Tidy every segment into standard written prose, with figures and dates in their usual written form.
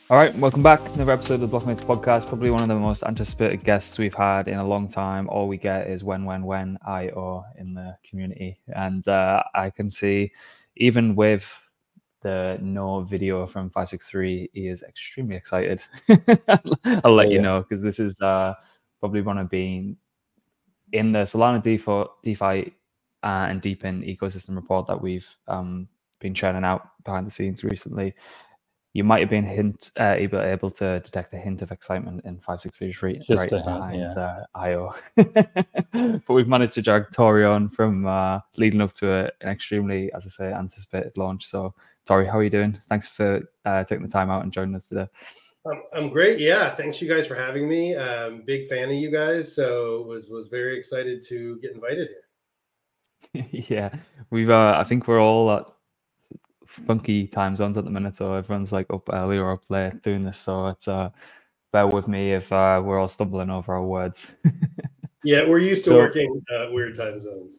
All right, welcome back. Another episode of the Blockmates podcast. Probably one of the most anticipated guests we've had in a long time. All we get is when IO in the community. And I can see, even with the no video from 563, he is extremely excited. I'll let you know, because this is probably one of being in the Solana DeFi and Deepin ecosystem report that we've been churning out behind the scenes recently. You might have been able to detect a hint of excitement in 563 Just right a hint, behind yeah. IO. But we've managed to drag Tori on from leading up to an extremely, as I say, anticipated launch. So, Tori, how are you doing? Thanks for taking the time out and joining us today. I'm great. Yeah, thanks you guys for having me. Big fan of you guys, so was very excited to get invited here. Yeah, we've. I think we're all at funky time zones at the minute, so everyone's like up early or up late doing this. So it's bear with me if we're all stumbling over our words. Yeah, we're used to working weird time zones.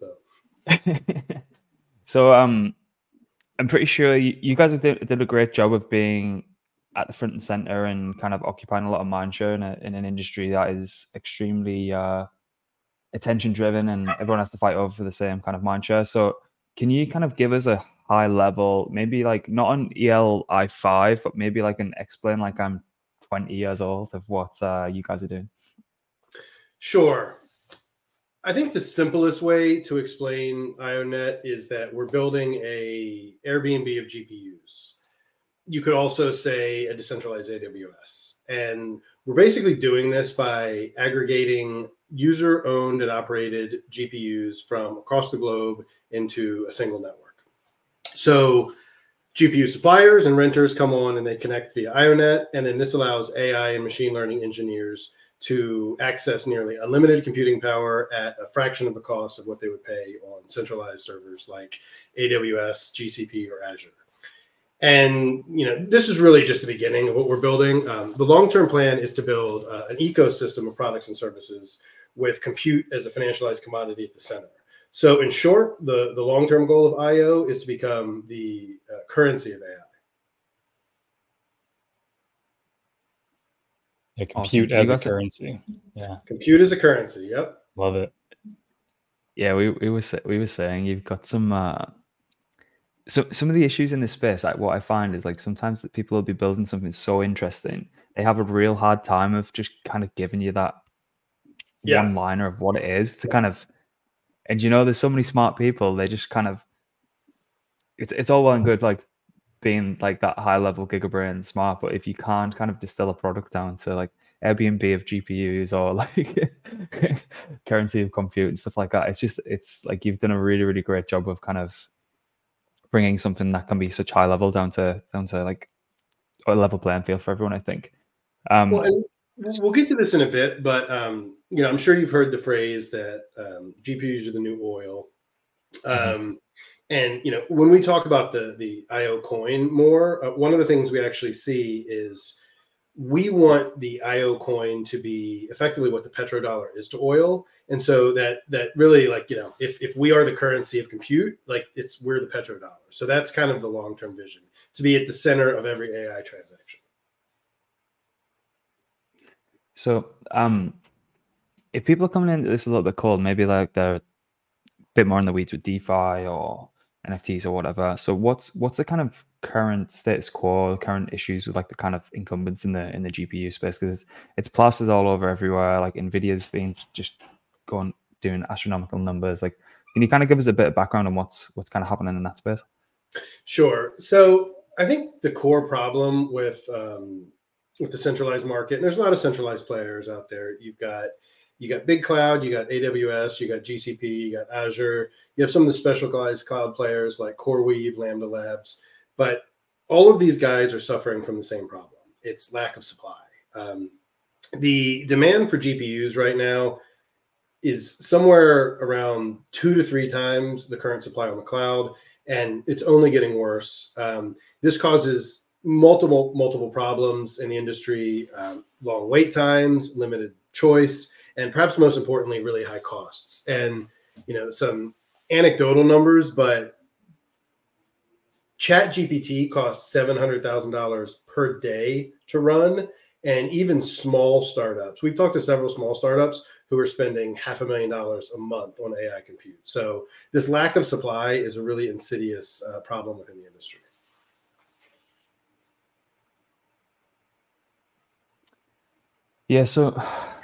So I'm pretty sure you guys have did a great job of being at the front and center and kind of occupying a lot of mindshare in an industry that is extremely attention driven, and everyone has to fight over the same kind of mindshare. So can you kind of give us a high level, maybe like not on ELI5, but maybe like an explain like I'm 20 years old of what you guys are doing? Sure. I think the simplest way to explain IONET is that we're building a Airbnb of GPUs. You could also say a decentralized AWS. And we're basically doing this by aggregating user-owned and operated GPUs from across the globe into a single network. So GPU suppliers and renters come on and they connect via IONET, and then this allows AI and machine learning engineers to access nearly unlimited computing power at a fraction of the cost of what they would pay on centralized servers like AWS, GCP, or Azure. And this is really just the beginning of what we're building. The long-term plan is to build an ecosystem of products and services with compute as a financialized commodity at the center. So in short, the long-term goal of IO is to become the currency of AI. Yeah, compute as a currency. Yeah, compute as a currency. Yep, love it. Yeah, we were saying you've got some. So some of the issues in this space, like what I find is like sometimes that people will be building something so interesting, they have a real hard time of just kind of giving you that one liner of what it is to kind of, and there's so many smart people, they just kind of, it's all well and good like being like that high level gigabrain smart, but if you can't kind of distill a product down to like Airbnb of GPUs or like currency of compute and stuff like that, it's like you've done a really, really great job of kind of bringing something that can be such high level down to like a level playing field for everyone, I think. Well, and we'll get to this in a bit, but I'm sure you've heard the phrase that GPUs are the new oil. And when we talk about the IO coin more, one of the things we actually see is we want the IO coin to be effectively what the petrodollar is to oil. And so that really, like, if we are the currency of compute, like we're the petrodollar. So that's kind of the long-term vision, to be at the center of every AI transaction. So if people are coming into this a little bit cold, maybe like they're a bit more in the weeds with DeFi or NFTs or whatever. So what's the kind of current status quo, current issues with like the kind of incumbents in the GPU space? Because it's plastered all over everywhere. Like Nvidia's been just doing astronomical numbers. Like, can you kind of give us a bit of background on what's kind of happening in that space? Sure. So I think the core problem with the centralized market, and there's a lot of centralized players out there. You got big cloud, you got AWS, you got GCP, you got Azure. You have some of the specialized cloud players like CoreWeave, Lambda Labs, but all of these guys are suffering from the same problem. It's lack of supply. The demand for GPUs right now is somewhere around 2 to 3 times the current supply on the cloud, and it's only getting worse. This causes multiple problems in the industry: long wait times, limited choice, and perhaps most importantly, really high costs. And some anecdotal numbers, but ChatGPT costs $700,000 per day to run, and even small startups. We've talked to several small startups who are spending $500,000 a month on AI compute. So this lack of supply is a really insidious problem within the industry. Yeah, so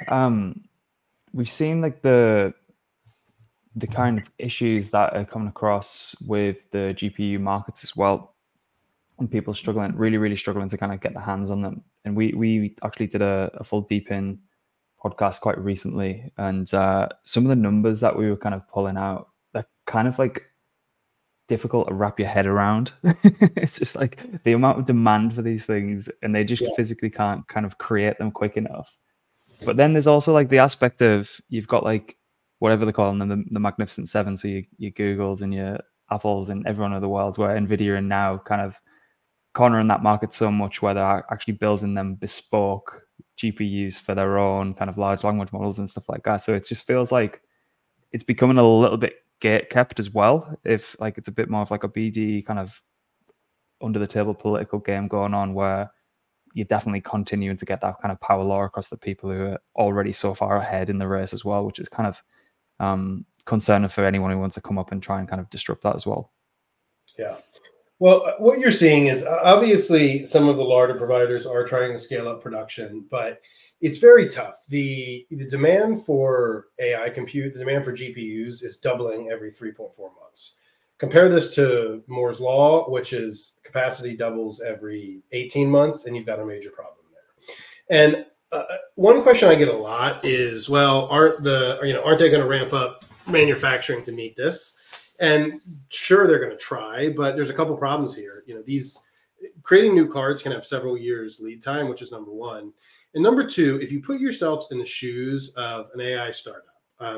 we've seen like the kind of issues that are coming across with the GPU markets as well, and people struggling, really struggling to kind of get their hands on them. And we actually did a full DeepIn podcast quite recently, and some of the numbers that we were kind of pulling out, they're kind of like difficult to wrap your head around. It's just like the amount of demand for these things, and they just physically can't kind of create them quick enough. But then there's also like the aspect of, you've got like whatever they're calling them, the Magnificent Seven, so your Googles and your Apples and everyone in the world, where Nvidia are now kind of cornering that market so much where they're actually building them bespoke GPUs for their own kind of large language models and stuff like that. So it just feels like it's becoming a little bit gate kept as well. If like it's a bit more of like a BD kind of under the table political game going on, where you're definitely continuing to get that kind of power law across the people who are already so far ahead in the race as well, which is kind of concerning for anyone who wants to come up and try and kind of disrupt that as well. Yeah. Well, what you're seeing is obviously some of the larger providers are trying to scale up production, but it's very tough. The demand for AI compute, the demand for GPUs is doubling every 3.4 months. Compare this to Moore's Law, which is capacity doubles every 18 months, and you've got a major problem there. And one question I get a lot is, well, aren't they going to ramp up manufacturing to meet this? And sure, they're going to try, but there's a couple problems here. These creating new cards can have several years lead time, which is number one. And number two, if you put yourselves in the shoes of an AI startup,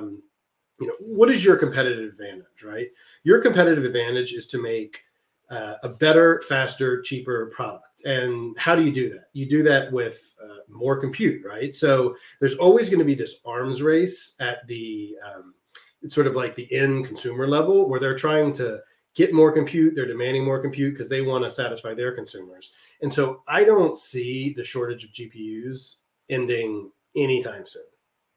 what is your competitive advantage, right? Your competitive advantage is to make a better, faster, cheaper product. And how do you do that? You do that with more compute, right? So there's always going to be this arms race at the it's sort of like the end consumer level, where they're trying to get more compute. They're demanding more compute because they want to satisfy their consumers. And so I don't see the shortage of GPUs ending anytime soon.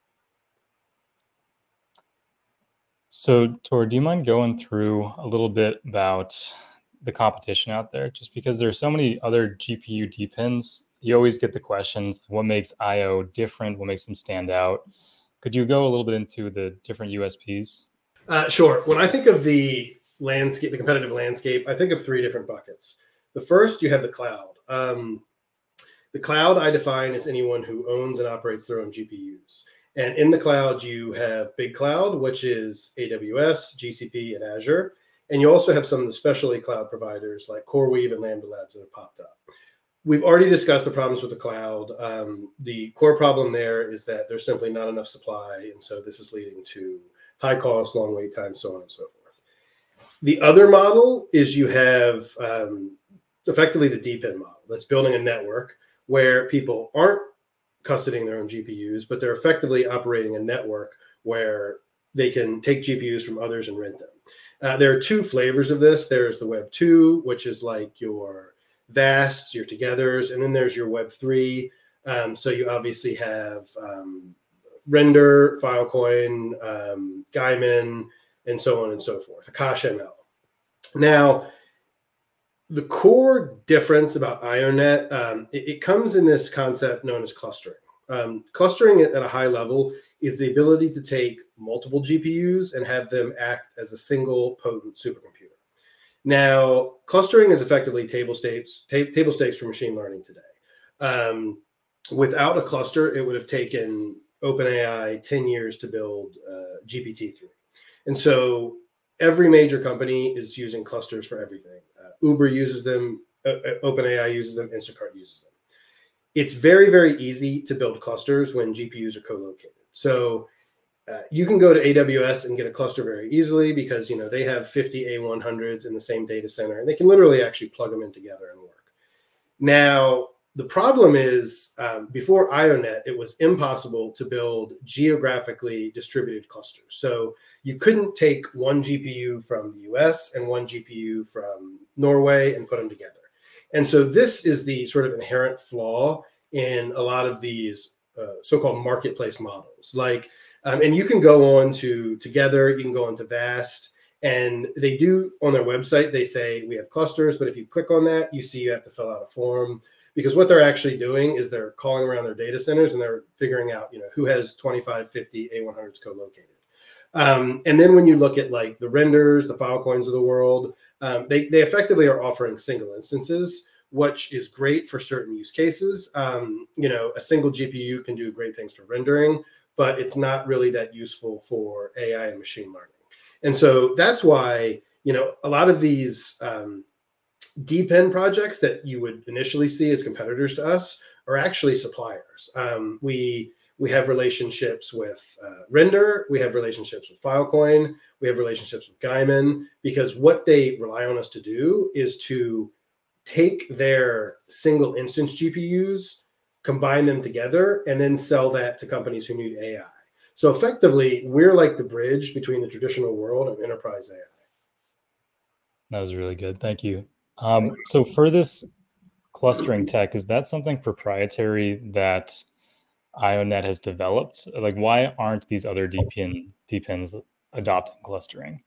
So, Tor, do you mind going through a little bit about the competition out there? Just because there's so many other GPU DeepIns, you always get the questions, what makes IO different? What makes them stand out? Could you go a little bit into the different USPs? Sure. When I think of the landscape, the competitive landscape, I think of three different buckets. The first, you have the cloud. The cloud I define as anyone who owns and operates their own GPUs. And in the cloud, you have Big Cloud, which is AWS, GCP, and Azure. And you also have some of the specialty cloud providers like CoreWeave and Lambda Labs that have popped up. We've already discussed the problems with the cloud. The core problem there is that there's simply not enough supply. And so this is leading to high cost, long wait times, so on and so forth. The other model is you have effectively the DeepIn model that's building a network where people aren't custodying their own GPUs, but they're effectively operating a network where they can take GPUs from others and rent them. There are two flavors of this. There's the Web 2, which is like your Vasts, your Togethers, and then there's your Web 3. So you obviously have Render, Filecoin, Gaiman, and so on and so forth, AkashML. Now, the core difference about IONET, it comes in this concept known as clustering. Clustering at a high level is the ability to take multiple GPUs and have them act as a single potent supercomputer. Now, clustering is effectively table stakes for machine learning today. Without a cluster, it would have taken OpenAI 10 years to build GPT-3. And so every major company is using clusters for everything. Uber uses them, OpenAI uses them, Instacart uses them. It's very, very easy to build clusters when GPUs are co-located. So you can go to AWS and get a cluster very easily because they have 50 A100s in the same data center, and they can literally actually plug them in together and work. Now, The problem is before IONET, it was impossible to build geographically distributed clusters. So you couldn't take one GPU from the US and one GPU from Norway and put them together. And so this is the sort of inherent flaw in a lot of these so-called marketplace models. Like, and you can go on to Together, you can go on to Vast, and they do on their website, they say we have clusters, but if you click on that, you see you have to fill out a form, because what they're actually doing is they're calling around their data centers and they're figuring out, who has 25, 50 A100s co-located. And then when you look at like the Renders, the Filecoins of the world, they effectively are offering single instances, which is great for certain use cases. A single GPU can do great things for rendering, but it's not really that useful for AI and machine learning. And so that's why, a lot of these DeepN projects that you would initially see as competitors to us are actually suppliers. We have relationships with Render, we have relationships with Filecoin, we have relationships with Gaiman, because what they rely on us to do is to take their single instance GPUs, combine them together, and then sell that to companies who need AI. So effectively, we're like the bridge between the traditional world and enterprise AI. That was really good. Thank you. So for this clustering tech, is that something proprietary that IONET has developed? Like, why aren't these other DeepINs adopting clustering?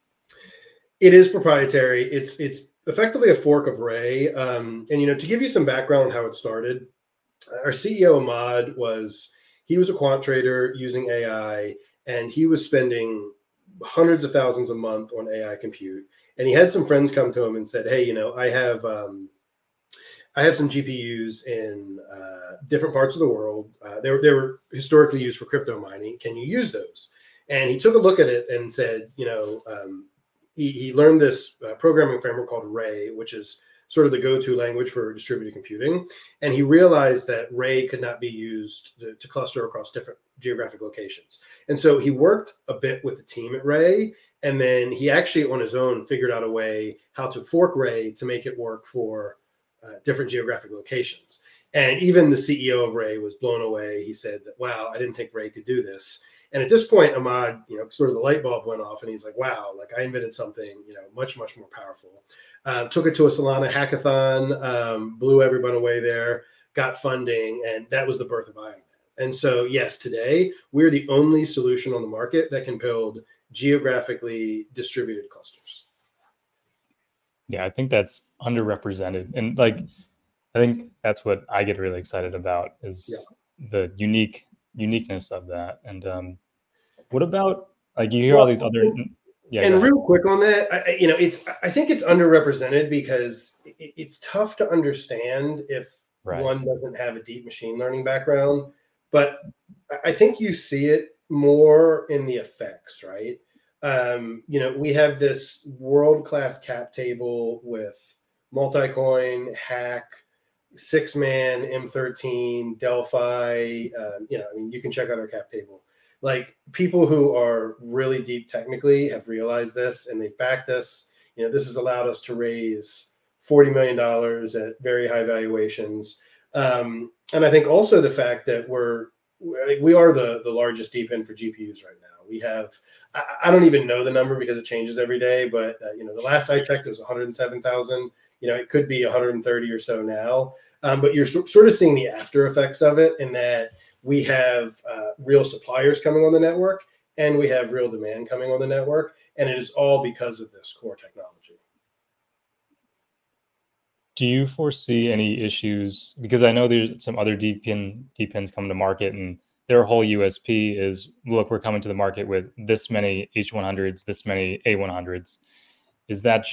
It is proprietary. It's effectively a fork of Ray. And to give you some background on how it started, our CEO Ahmad was a quant trader using AI, and he was spending hundreds of thousands a month on AI compute. And he had some friends come to him and said, "Hey, I have some GPUs in different parts of the world. They were historically used for crypto mining. Can you use those?" And he took a look at it and said, he learned this programming framework called Ray, which is sort of the go-to language for distributed computing. And he realized that Ray could not be used to cluster across different geographic locations. And so he worked a bit with the team at Ray, and then he actually on his own figured out a way how to fork Ray to make it work for different geographic locations. And even the CEO of Ray was blown away. He said that, wow, I didn't think Ray could do this. And at this point, Ahmad, sort of the light bulb went off, and he's like, wow, like I invented something, much, much more powerful. Took it to a Solana hackathon, blew everyone away there, got funding, and that was the birth of IONET. And so, yes, today we're the only solution on the market that can build geographically distributed clusters. Yeah, I think that's underrepresented. And I think that's what I get really excited about is the uniqueness of that. And what about you hear all these other and real quick on that, I think it's underrepresented because it's tough to understand if one doesn't have a deep machine learning background. But I think you see it more in the effects, right? We have this world-class cap table with Multicoin, Hack, 6man, M13, Delphi. You can check out our cap table. Like people who are really deep technically have realized this and they've backed us. This has allowed us to raise $40 million at very high valuations. And I think also the fact that we are the largest DeepIN for GPUs right now. We have, I don't even know the number because it changes every day, but the last I checked, it was 107,000. It could be 130 or so now. But you're sort of seeing the after effects of it in that we have real suppliers coming on the network and we have real demand coming on the network. And it is all because of this core technology. Do you foresee any issues? Because I know there's some other DeepINs coming to market, and their whole USP is, look, we're coming to the market with this many H100s, this many A100s. Is that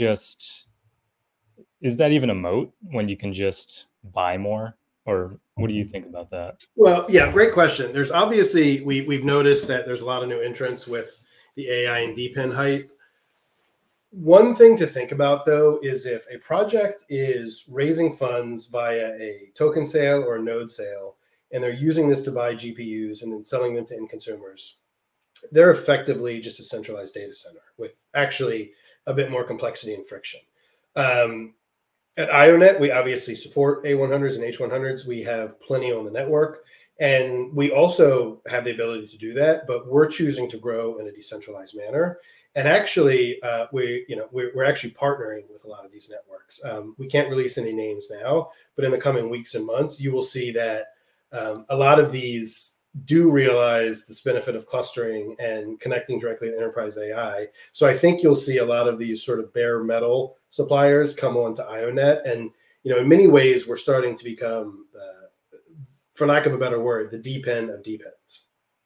even a moat when you can just buy more? Or what do you think about that? Well, yeah, great question. There's obviously, we've noticed that there's a lot of new entrants with the AI and DeepIN hype. One thing to think about, though, is if a project is raising funds via a token sale or a node sale, and they're using this to buy GPUs and then selling them to end consumers, they're effectively just a centralized data center with actually a bit more complexity and friction. At IONET, we obviously support A100s and H100s. We have plenty on the network, and we also have the ability to do that, but we're choosing to grow in a decentralized manner. And actually, we're actually partnering with a lot of these networks. We can't release any names now, but in the coming weeks and months, you will see that a lot of these do realize this benefit of clustering and connecting directly to enterprise AI. So I think you'll see a lot of these sort of bare metal suppliers come on to IONET. And, in many ways, we're starting to become, for lack of a better word, the deep end of deep ends.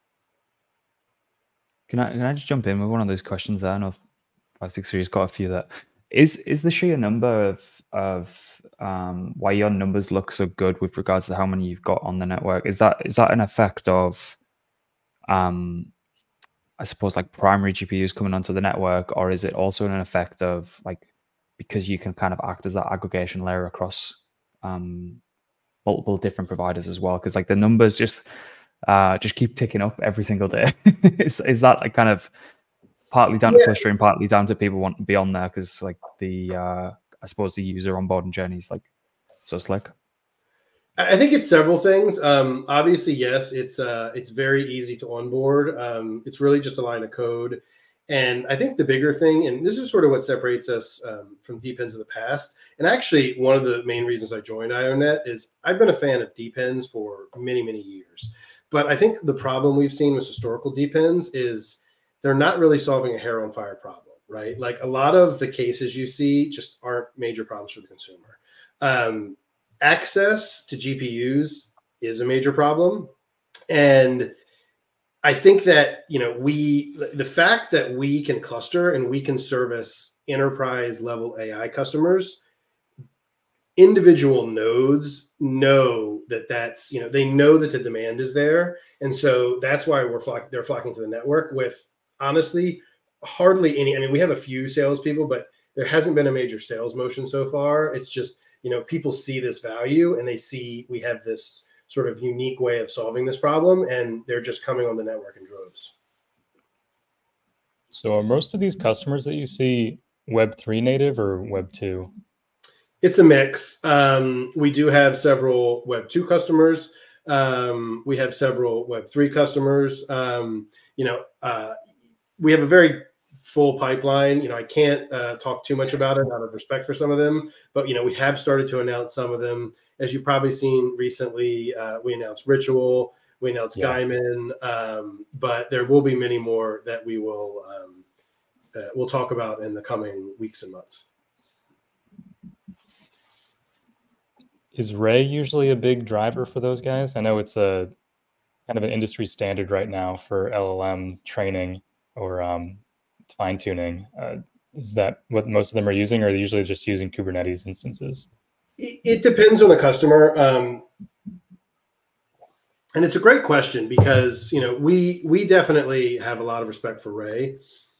Can I just jump in with one of those questions there? I know 563's got a few that is the sheer number of why your numbers look so good with regards to how many you've got on the network. Is that an effect of I suppose like primary GPUs coming onto the network, or is it also an effect of like because you can kind of act as that aggregation layer across multiple different providers as well? Because like the numbers just keep ticking up every single day. is that like kind of partly down to clustering, partly down to people wanting to be on there because like the I suppose the user onboarding journey is like so slick? I think it's several things. Obviously, yes, it's very easy to onboard. It's really just a line of code. And I think the bigger thing, and this is sort of what separates us from DeepEnds of the past, and actually one of the main reasons I joined IONET is I've been a fan of DeepEnds for many, many years. But I think the problem we've seen with historical DeepEnds is they're not really solving a hair on fire problem, right? Like a lot of the cases you see just aren't major problems for the consumer. Access to GPUs is a major problem. And I think that, the fact that we can cluster and we can service enterprise level AI customers, individual nodes know that's, they know that the demand is there. And so that's why they're flocking to the network with honestly, hardly any, we have a few salespeople, but there hasn't been a major sales motion so far. It's just, people see this value and they see we have this sort of unique way of solving this problem, and they're just coming on the network in droves. So are most of these customers that you see Web3 native or Web2? It's a mix. We do have several Web2 customers. We have several Web3 customers. We have a very full pipeline. I can't talk too much about it out of respect for some of them, but we have started to announce some of them. As you've probably seen recently, we announced Ritual, we announced Gaiman, but there will be many more that we will we'll talk about in the coming weeks and months. Is Ray usually a big driver for those guys? I know it's a kind of an industry standard right now for LLM training or fine tuning. Is that what most of them are using, or are they usually just using Kubernetes instances? It depends on the customer. And it's a great question because, we definitely have a lot of respect for Ray.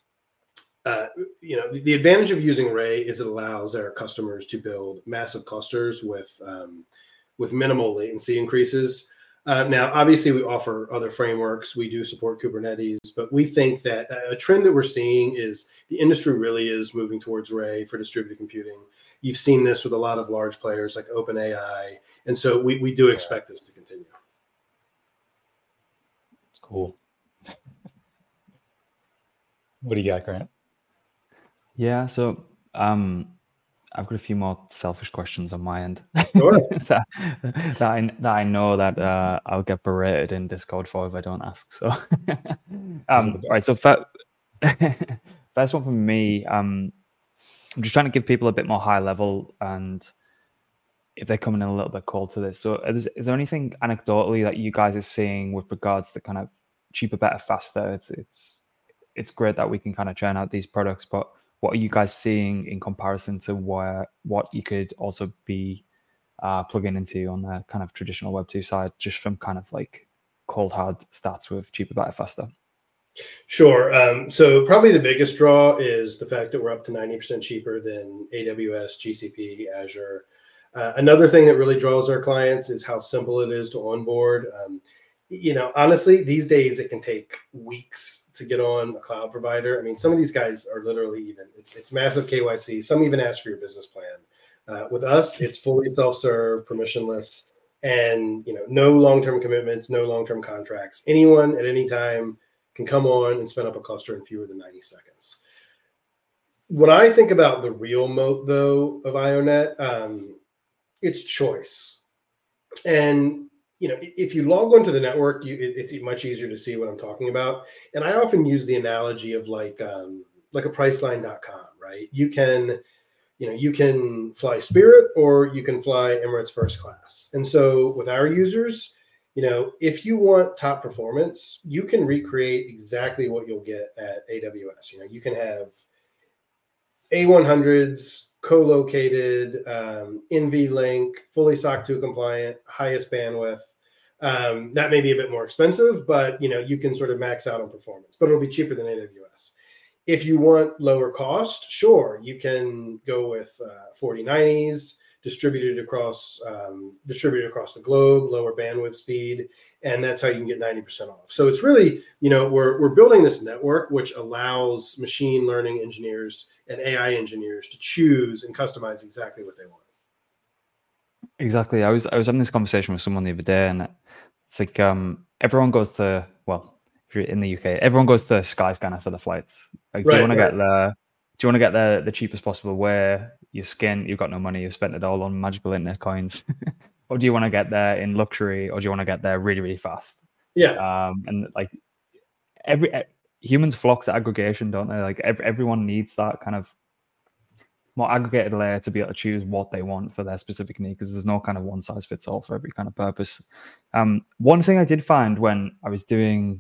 The advantage of using Ray is it allows our customers to build massive clusters with minimal latency increases. Now, obviously, we offer other frameworks. We do support Kubernetes, but we think that a trend that we're seeing is the industry really is moving towards Ray for distributed computing. You've seen this with a lot of large players like OpenAI, and so we do expect this to continue. It's cool. What do you got, Grant? Yeah, so I've got a few more selfish questions on my end. Sure. that I know that I'll get berated in Discord for if I don't ask. So, all right. So, first one from me. I'm just trying to give people a bit more high level, and if they're coming in a little bit cold to this. So, is there anything anecdotally that you guys are seeing with regards to kind of cheaper, better, faster? It's great that we can kind of churn out these products, but what are you guys seeing in comparison to what you could also be plugging into on the kind of traditional Web2 side, just from kind of like cold hard stats with cheaper, better, faster? Sure. So probably the biggest draw is the fact that we're up to 90% cheaper than AWS, GCP, Azure. Another thing that really draws our clients is how simple it is to onboard. Honestly, these days it can take weeks to get on a cloud provider. Some of these guys are literally it's massive KYC. Some even ask for your business plan. With us, it's fully self-serve, permissionless, and no long-term commitments, no long-term contracts. Anyone at any time can come on and spin up a cluster in fewer than 90 seconds. When I think about the real moat, though, of IONET, it's choice. And if you log onto the network, it's much easier to see what I'm talking about. And I often use the analogy of like a Priceline.com, right? You can fly Spirit or you can fly Emirates first class. And so with our users, if you want top performance, you can recreate exactly what you'll get at AWS. You can have A100s, co-located, NVLink, fully SOC 2 compliant, highest bandwidth. That may be a bit more expensive, but you can sort of max out on performance, but it'll be cheaper than AWS. If you want lower cost, sure, you can go with 4090s, distributed across the globe, lower bandwidth speed, and that's how you can get 90% off. So it's really, we're building this network which allows machine learning engineers and AI engineers to choose and customize exactly what they want. Exactly. I was having this conversation with someone the other day, and it's like everyone goes to, well, if you're in the UK, everyone goes to Skyscanner for the flights. Like, do you want to get there the cheapest possible way? You've got no money, you've spent it all on magical internet coins, or do you want to get there in luxury, or do you want to get there really, really fast? Yeah. And like humans flock to aggregation, don't they? Like everyone needs that kind of more aggregated layer to be able to choose what they want for their specific need, because there's no kind of one size fits all for every kind of purpose. One thing I did find when I was doing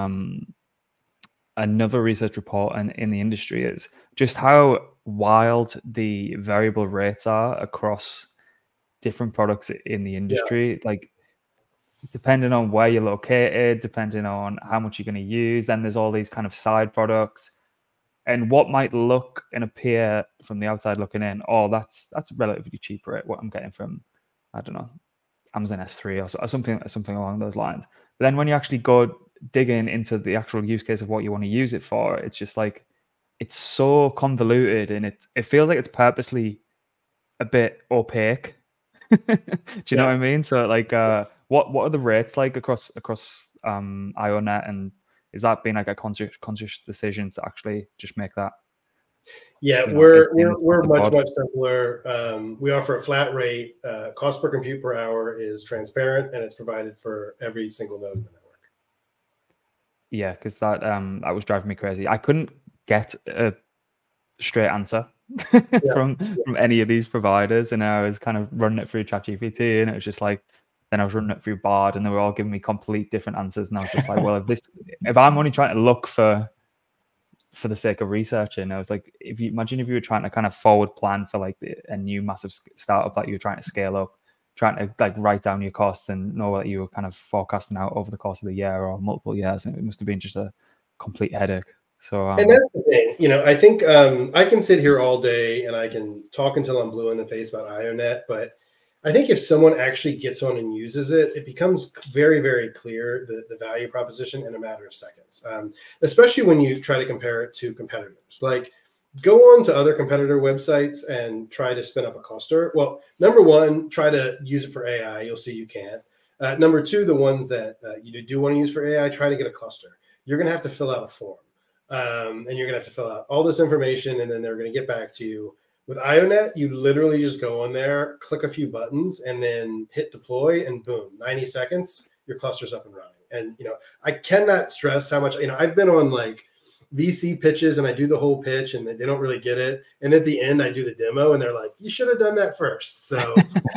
another research report in the industry is just how wild the variable rates are across different products in the industry. Like, depending on where you're located, depending on how much you're going to use, then there's all these kind of side products. And what might look and appear from the outside looking in, oh, that's relatively cheap, right? What I'm getting from, I don't know, Amazon S3 or something along those lines. But then when you actually go digging into the actual use case of what you want to use it for, it's just like, it's so convoluted, and it feels like it's purposely a bit opaque. Do you know what I mean? So like, what are the rates like across IONET, and is that been like a conscious decision to actually just make that? Yeah, we're much simpler. We offer a flat rate. Cost per compute per hour is transparent, and it's provided for every single node in the network. Yeah, because that was driving me crazy. I couldn't get a straight answer from any of these providers, and I was kind of running it through ChatGPT, and it was just like, then I was running it through Bard, and they were all giving me complete different answers, and I was just like, well, if I'm only trying to look for the sake of researching, I was like, imagine if you were trying to kind of forward plan for like a new massive startup that you were trying to scale up, trying to like write down your costs and know what you were kind of forecasting out over the course of the year or multiple years, and it must have been just a complete headache. So, and that's the thing, I think I can sit here all day and I can talk until I'm blue in the face about IONET, but I think if someone actually gets on and uses it, it becomes very, very clear the value proposition in a matter of seconds, especially when you try to compare it to competitors. Like, go on to other competitor websites and try to spin up a cluster. Well, number one, try to use it for AI. You'll see you can't. Number two, the ones that you do want to use for AI, try to get a cluster. You're going to have to fill out a form, and you're going to have to fill out all this information, and then they're going to get back to you. With IONET, you literally just go on there, click a few buttons, and then hit deploy, and boom, 90 seconds, your cluster's up and running. And, I cannot stress how much, I've been on like VC pitches and I do the whole pitch and they don't really get it. And at the end, I do the demo and they're like, you should have done that first. So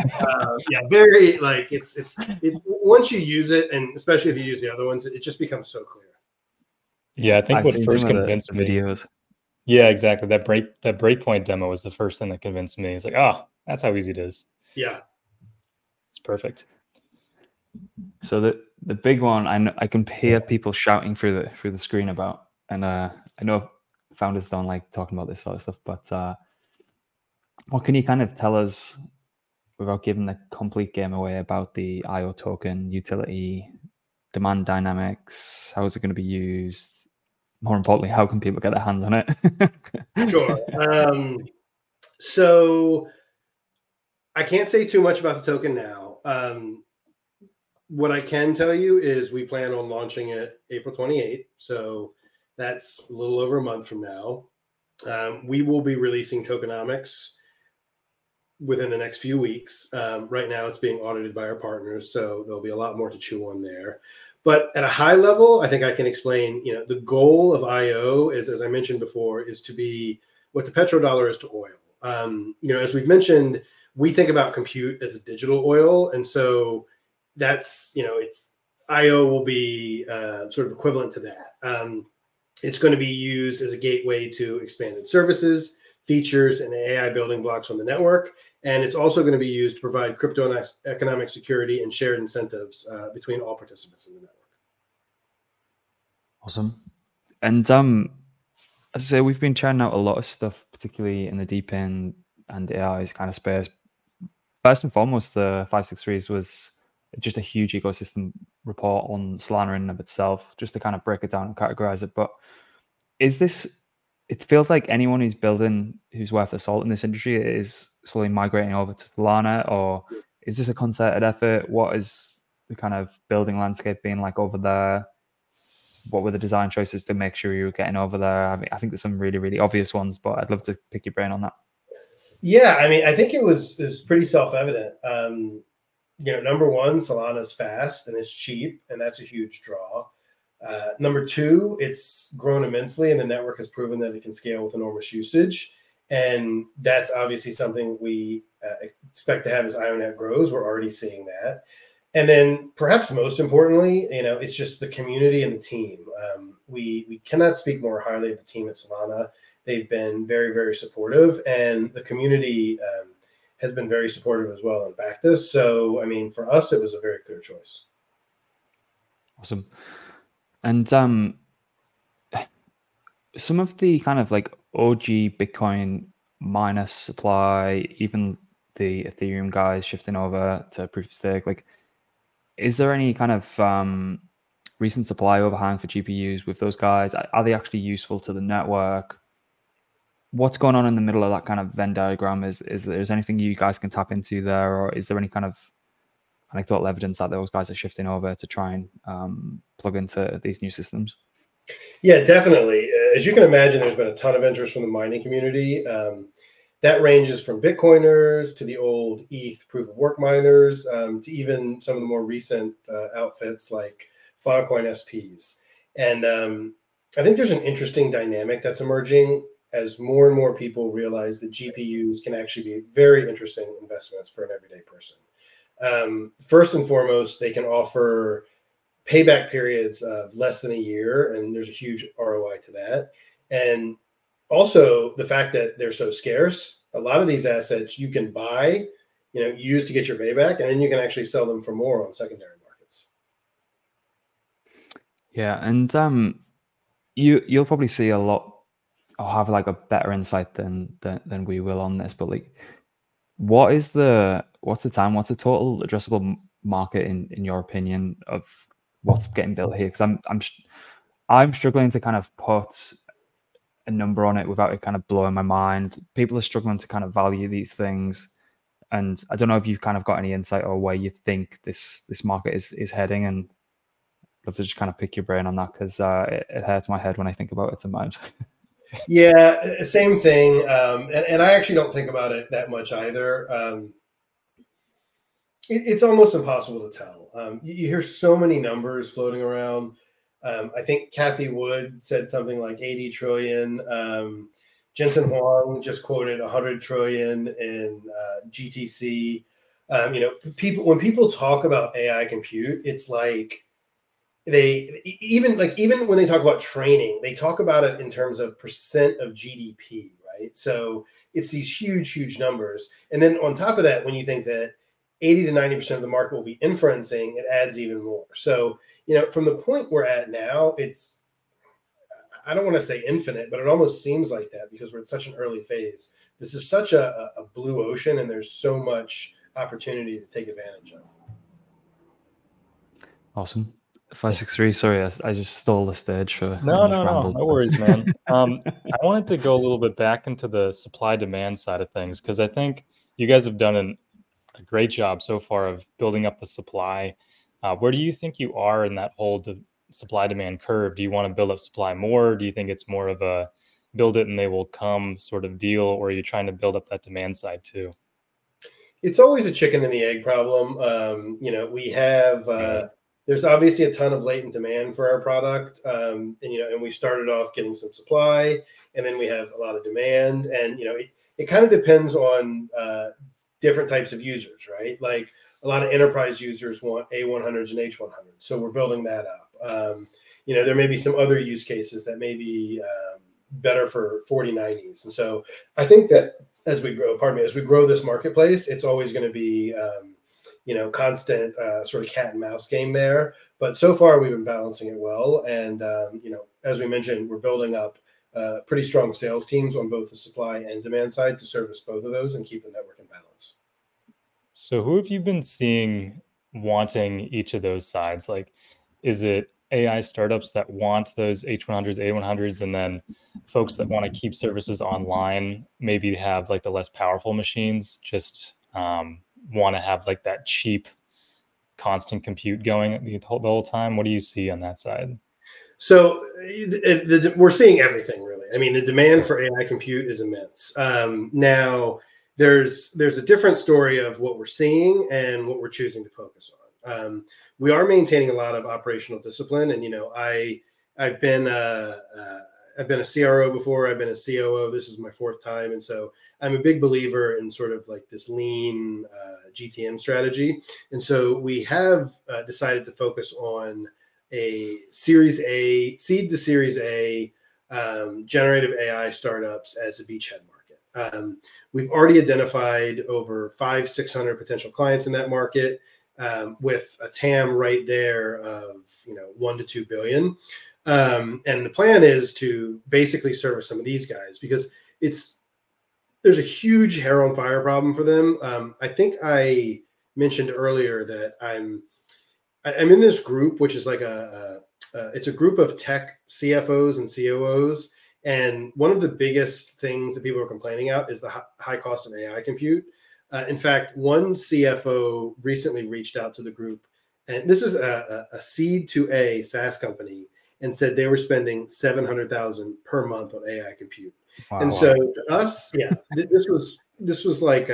very like it's once you use it, and especially if you use the other ones, it just becomes so clear. Yeah, I think what first convinced me. Videos. Yeah, exactly. That breakpoint demo was the first thing that convinced me. It's like, oh, that's how easy it is. Yeah, it's perfect. So the big one, I can hear people shouting through the screen about, and I know founders don't like talking about this sort of stuff, but what can you kind of tell us without giving the complete game away about the IO token utility, demand dynamics? How is it going to be used? More importantly, how can people get their hands on it? Sure. So I can't say too much about the token now. What I can tell you is we plan on launching it April 28th. So that's a little over a month from now. We will be releasing tokenomics within the next few weeks. Right now it's being audited by our partners, so there'll be a lot more to chew on there. But at a high level, I think I can explain, the goal of IO is, as I mentioned before, is to be what the petrodollar is to oil. As we've mentioned, we think about compute as a digital oil. And so that's, it's IO will be sort of equivalent to that. It's going to be used as a gateway to expanded services, features, and AI building blocks on the network. And it's also going to be used to provide crypto economic security and shared incentives between all participants in the network. Awesome. And as I say, we've been churning out a lot of stuff, particularly in the DePIN and AI's kind of space. First and foremost, the 563s was just a huge ecosystem report on Solana in and of itself, just to kind of break it down and categorize it. But it feels like anyone who's building, who's worth their salt in this industry is slowly migrating over to Solana, or is this a concerted effort? What is the kind of building landscape being like over there? What were the design choices to make sure you were getting over there? I think there's some really, really obvious ones, but I'd love to pick your brain on that. Yeah, I think it's pretty self-evident. Number one, Solana's fast and it's cheap, and that's a huge draw. Number two, it's grown immensely, and the network has proven that it can scale with enormous usage. And that's obviously something we expect to have as IONET grows. We're already seeing that. And then perhaps most importantly, it's just the community and the team. We cannot speak more highly of the team at Solana. They've been very, very supportive, and the community has been very supportive as well and backed us. So, for us, it was a very clear choice. Awesome. And some of the kind of like OG Bitcoin miner supply, even the Ethereum guys shifting over to proof of stake, like, is there any kind of recent supply overhang for GPUs with those guys? Are they actually useful to the network? What's going on in the middle of that kind of Venn diagram? Is there anything you guys can tap into there, or is there any kind of anecdotal evidence that those guys are shifting over to try and plug into these new systems? Yeah, definitely. As you can imagine, there's been a ton of interest from the mining community. That ranges from Bitcoiners to the old ETH proof of work miners to even some of the more recent outfits like Filecoin SPs. And I think there's an interesting dynamic that's emerging as more and more people realize that GPUs can actually be very interesting investments for an everyday person. First and foremost, they can offer payback periods of less than a year, and there's a huge ROI to that. And also the fact that they're so scarce, a lot of these assets you can buy, use to get your payback, and then you can actually sell them for more on secondary markets. Yeah, and you'll probably see a lot, or have like a better insight than we will on this. But like, what's the total addressable market in your opinion of what's getting built here? Because I'm struggling to kind of put a number on it without it kind of blowing my mind. People are struggling to kind of value these things, and I don't know if you've kind of got any insight or where you think this market is heading. And I'd love to just kind of pick your brain on that, because it hurts my head when I think about it sometimes. Yeah, same thing. And I actually don't think about it that much either. It's almost impossible to tell. You hear so many numbers floating around. I think Cathie Wood said something like 80 trillion. Jensen Huang just quoted 100 trillion in GTC. When people talk about AI compute, it's like even when they talk about training, they talk about it in terms of percent of GDP, right? So it's these huge numbers. And then on top of that, when you think that 80 to 90% of the market will be inferencing, it adds even more. So, from the point we're at now, I don't want to say infinite, but it almost seems like that because we're at such an early phase. This is such a blue ocean, and there's so much opportunity to take advantage of. Awesome. 563. Sorry, I just stole the stage for no worries, man. I wanted to go a little bit back into the supply demand side of things, because I think you guys have done a great job so far of building up the supply. Where do you think you are in that whole supply demand curve? Do you want to build up supply more? Do you think it's more of a build it and they will come sort of deal, or are you trying to build up that demand side too? It's always a chicken and the egg problem. We have there's obviously a ton of latent demand for our product, and we started off getting some supply, and then we have a lot of demand, and it kind of depends on different types of users, right? Like a lot of enterprise users want A100s and H100s, so we're building that up. There may be some other use cases that may be better for 4090s, and so I think that as we grow this marketplace, it's always going to be, constant sort of cat and mouse game there. But so far, we've been balancing it well. And, as we mentioned, we're building up pretty strong sales teams on both the supply and demand side to service both of those and keep the network in balance. So who have you been seeing wanting each of those sides? Like, is it AI startups that want those H100s, A100s, and then folks that want to keep services online, maybe have like the less powerful machines, just want to have like that cheap, constant compute going the whole time? What do you see on that side? So we're seeing everything, really. I mean, the demand for AI compute is immense. Now, there's a different story of what we're seeing and what we're choosing to focus on. We are maintaining a lot of operational discipline, and I've been a CRO before. I've been a COO. This is my fourth time, and so I'm a big believer in sort of like this lean GTM strategy. And so we have decided to focus on a seed to Series A generative AI startups as a beachhead market. We've already identified over 500-600 potential clients in that market, with a TAM right there of 1 to 2 billion. And the plan is to basically service some of these guys because there's a huge hair on fire problem for them. I think I mentioned earlier that I'm in this group, which is like it's a group of tech CFOs and COOs. And one of the biggest things that people are complaining about is the high cost of AI compute. In fact, one CFO recently reached out to the group, and this is a seed to A SaaS company, and said they were spending $700,000 per month on AI compute. Wow. And so to us, this was like,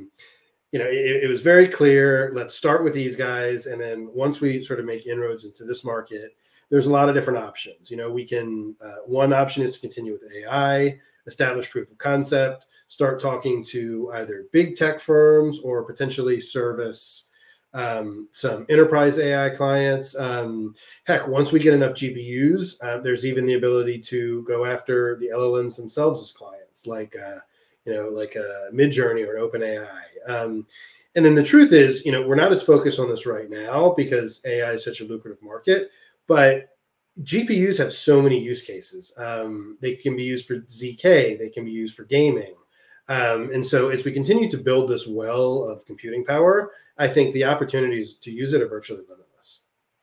it was very clear. Let's start with these guys, and then once we sort of make inroads into this market, there's a lot of different options. We can one option is to continue with AI, establish proof of concept, start talking to either big tech firms or potentially service some enterprise AI clients. Heck, once we get enough GPUs, there's even the ability to go after the LLMs themselves as clients, like Midjourney or OpenAI. And then the truth is, we're not as focused on this right now because AI is such a lucrative market, but GPUs have so many use cases. They can be used for ZK, they can be used for gaming. And so as we continue to build this well of computing power, I think the opportunities to use it are virtually limitless.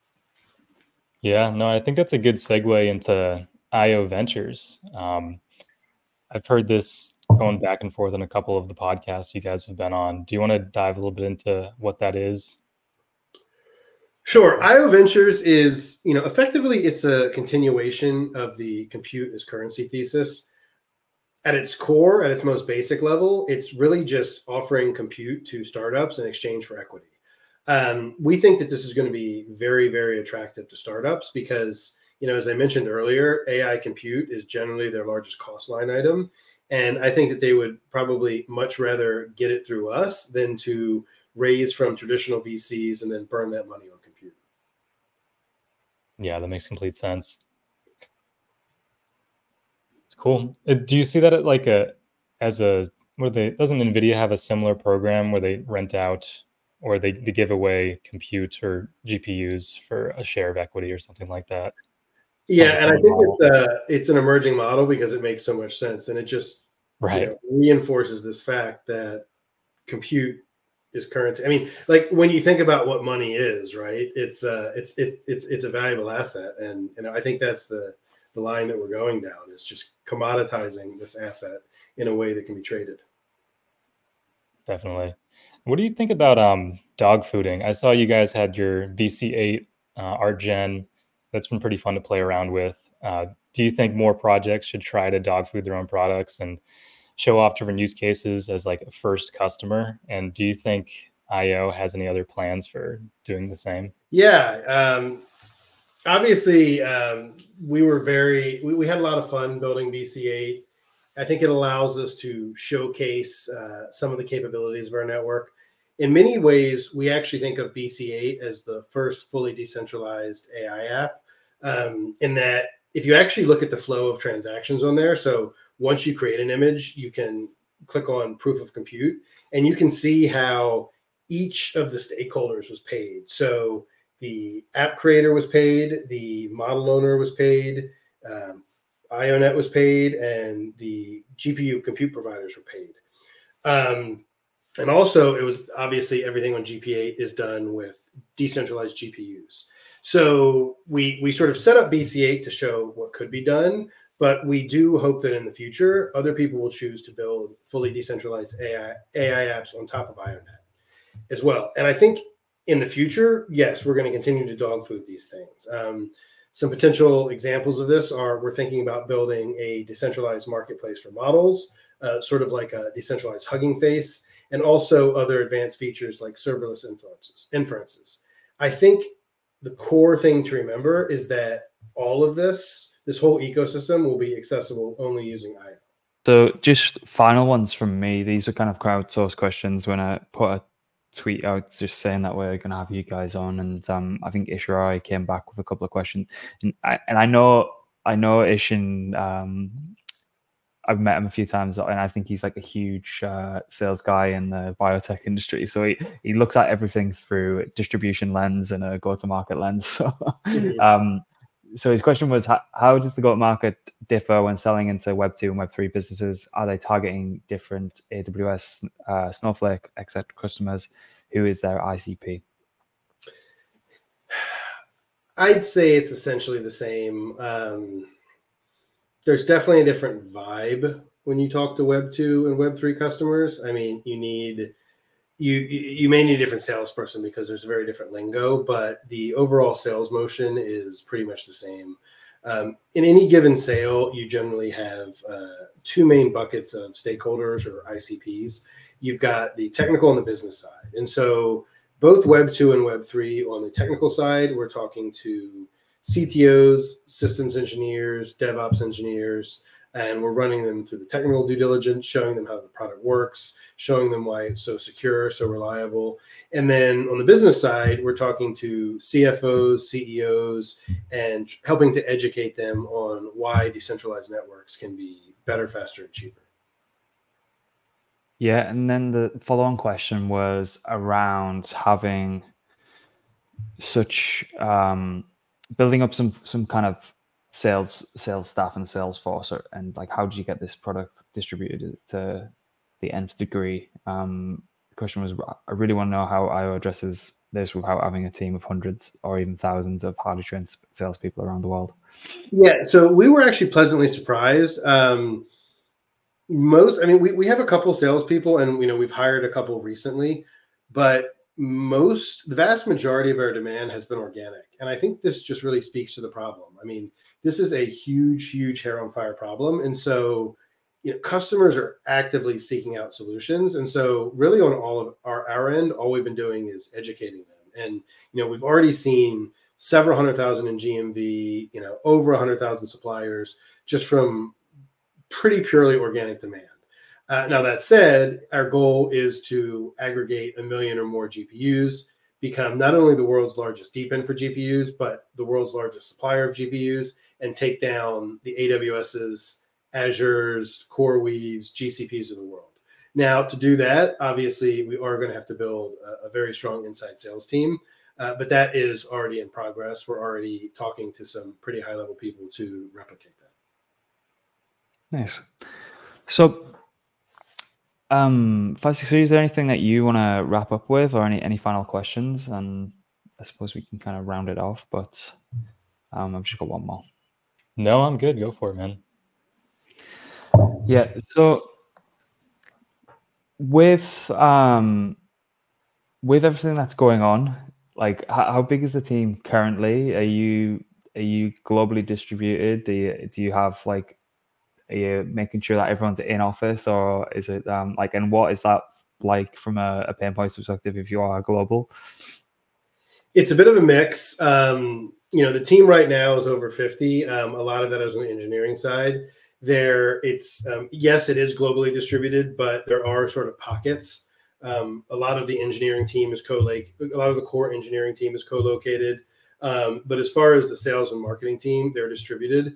Yeah, no, I think that's a good segue into IO Ventures. I've heard this going back and forth on a couple of the podcasts you guys have been on. Do you want to dive a little bit into what that is? Sure. IO Ventures is, effectively it's a continuation of the compute as currency thesis. At its core, at its most basic level, it's really just offering compute to startups in exchange for equity. We think that this is going to be very, very attractive to startups because, as I mentioned earlier, AI compute is generally their largest cost line item. And I think that they would probably much rather get it through us than to raise from traditional VCs and then burn that money on compute. Yeah, that makes complete sense. It's cool. Do you see that at like doesn't NVIDIA have a similar program where they rent out or they give away compute or GPUs for a share of equity or something like that? Yeah, and I think it's an emerging model because it makes so much sense, and it just reinforces this fact that compute is currency. I mean, like when you think about what money is, right? It's a valuable asset, and I think that's the line that we're going down is just commoditizing this asset in a way that can be traded. Definitely. What do you think about dog fooding? I saw you guys had your BC8 art gen. That's been pretty fun to play around with. Do you think more projects should try to dog food their own products and show off different use cases as like a first customer? And do you think IO has any other plans for doing the same? Yeah. Obviously, we had a lot of fun building BC8. I think it allows us to showcase some of the capabilities of our network. In many ways, we actually think of BC8 as the first fully decentralized AI app, in that if you actually look at the flow of transactions on there, so once you create an image, you can click on proof of compute, and you can see how each of the stakeholders was paid. So the app creator was paid, the model owner was paid, IONET was paid, and the GPU compute providers were paid. And also, it was obviously everything on GP8 is done with decentralized GPUs. So we sort of set up BC8 to show what could be done, but we do hope that in the future, other people will choose to build fully decentralized AI apps on top of IONET as well. And I think in the future, yes, we're going to continue to dog food these things. Some potential examples of this are we're thinking about building a decentralized marketplace for models, sort of like a decentralized Hugging Face, and also other advanced features like serverless inferences. I think the core thing to remember is that all of this whole ecosystem will be accessible only using IO. So just final ones from me. These are kind of crowdsourced questions. When I put a tweet out just saying that we're going to have you guys on, and I think Ishirai came back with a couple of questions, and I know Ishin. I've met him a few times, and I think he's like a huge sales guy in the biotech industry. So he looks at everything through a distribution lens and a go-to-market lens. So, so his question was, how does the go-to-market differ when selling into Web 2 and Web 3 businesses? Are they targeting different AWS, Snowflake, etc. customers? Who is their ICP? I'd say it's essentially the same. There's definitely a different vibe when you talk to Web 2 and Web 3 customers. I mean, you may need a different salesperson because there's a very different lingo, but the overall sales motion is pretty much the same. In any given sale, you generally have two main buckets of stakeholders or ICPs. You've got the technical and the business side. And so both Web 2 and Web 3 on the technical side, we're talking to CTOs, systems engineers, DevOps engineers, and we're running them through the technical due diligence, showing them how the product works, showing them why it's so secure, so reliable. And then on the business side, we're talking to CFOs, CEOs, and helping to educate them on why decentralized networks can be better, faster, and cheaper. Yeah, and then the follow-on question was around having such building up some kind of sales staff and sales force, and like how do you get this product distributed to the nth degree? The question was, I really want to know how IO addresses this without having a team of hundreds or even thousands of highly trained salespeople around the world. Yeah, so we were actually pleasantly surprised. We have a couple salespeople, and we've hired a couple recently, but the vast majority of our demand has been organic. And I think this just really speaks to the problem. I mean, this is a huge hair on fire problem. And so, customers are actively seeking out solutions. And so really on all of our end, all we've been doing is educating them. And, we've already seen several 100,000 in GMV, over 100,000 suppliers just from pretty purely organic demand. Now, that said, our goal is to aggregate 1 million or more GPUs, become not only the world's largest DeepIn for GPUs, but the world's largest supplier of GPUs, and take down the AWS's, Azure's, CoreWeave's, GCPs of the world. Now, to do that, obviously, we are going to have to build a very strong inside sales team, but that is already in progress. We're already talking to some pretty high-level people to replicate that. Nice. So, is there anything that you want to wrap up with, or any final questions? And I suppose we can kind of round it off, but I've just got one more. No, I'm good. Go for it, man. Yeah. So with everything that's going on, like how big is the team currently? Are you globally distributed? Do you have like, are you making sure that everyone's in office, or is it like, and what is that like from a pain points perspective if you are global? It's a bit of a mix. The team right now is over 50. A lot of that is on the engineering side. Yes, it is globally distributed, but there are sort of pockets. A lot of the engineering team is a lot of the core engineering team is co-located. But as far as the sales and marketing team, they're distributed.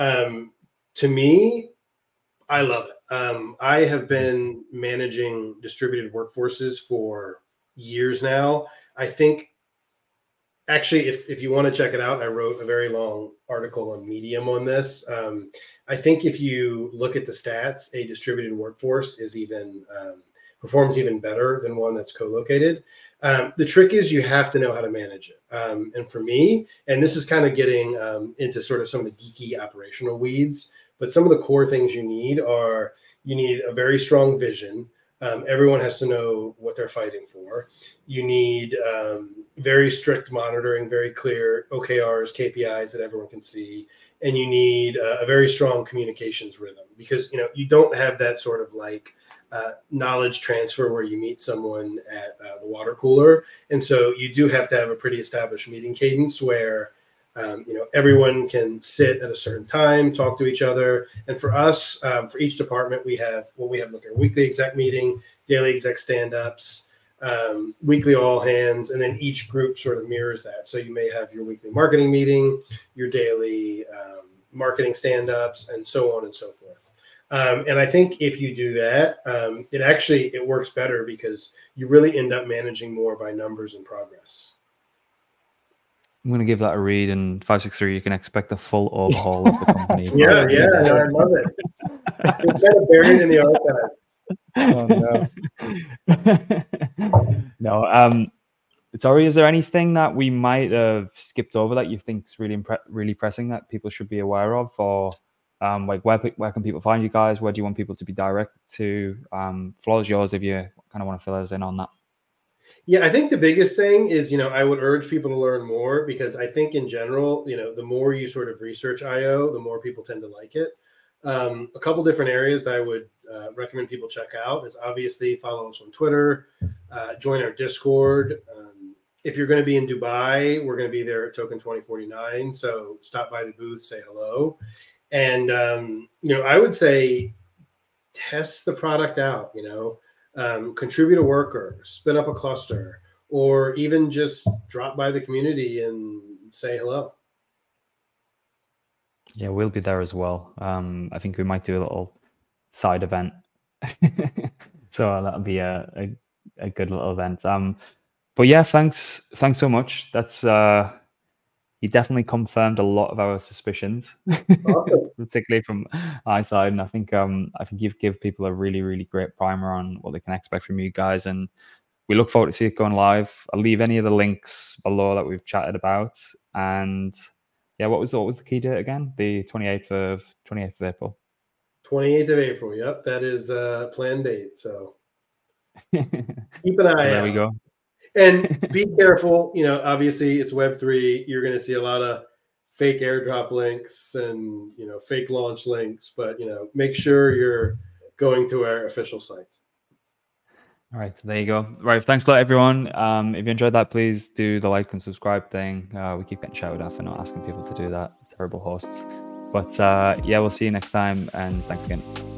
To me, I love it. I have been managing distributed workforces for years now. I think, actually, if you want to check it out, I wrote a very long article on Medium on this. I think if you look at the stats, a distributed workforce performs even better than one that's co-located. The trick is you have to know how to manage it. And for me, and this is kind of getting into sort of some of the geeky operational weeds, but some of the core things you need a very strong vision. Everyone has to know what they're fighting for. You need very strict monitoring, very clear OKRs, KPIs that everyone can see. And you need a very strong communications rhythm, because you don't have that sort of like knowledge transfer where you meet someone at the water cooler. And so you do have to have a pretty established meeting cadence where everyone can sit at a certain time, talk to each other. And for us, for each department, we have like a weekly exec meeting, daily exec stand-ups, weekly all hands, and then each group sort of mirrors that. So you may have your weekly marketing meeting, your daily marketing stand-ups, and so on and so forth. And I think if you do that, it works better because you really end up managing more by numbers and progress. I'm going to give that a read, and 563, you can expect a full overhaul of the company. Yeah, I love it. It's kind of buried in the archives. Oh, no. Sorry, is there anything that we might have skipped over that you think is really pressing that people should be aware of? Or like where can people find you guys? Where do you want people to be directed to? Floor is yours if you kind of want to fill us in on that. Yeah, I think the biggest thing is, I would urge people to learn more, because I think in general, the more you sort of research IO, the more people tend to like it. A couple different areas I would recommend people check out is obviously follow us on Twitter, join our Discord. If you're going to be in Dubai, we're going to be there at Token 2049. So stop by the booth, say hello. And, I would say test the product out, contribute a worker, spin up a cluster, or even just drop by the community and say hello. Yeah, we'll be there as well. I think we might do a little side event. So that'll be a good little event. But yeah, thanks so much. That's you definitely confirmed a lot of our suspicions, Awesome. particularly from my side. And I think you've given people a really, really great primer on what they can expect from you guys. And we look forward to see it going live. I'll leave any of the links below that we've chatted about. And yeah, what was the key date again? The 28th of April. 28th of April. Yep, that is a planned date. So keep an eye out. There we go. And be careful. Obviously it's Web3. You're going to see a lot of fake airdrop links and fake launch links, but make sure you're going to our official sites. All right, there you go. Right, thanks a lot, everyone. If you enjoyed that, please do the like and subscribe thing. We keep getting shouted at for not asking people to do that. Terrible hosts. But yeah, we'll see you next time, and thanks again.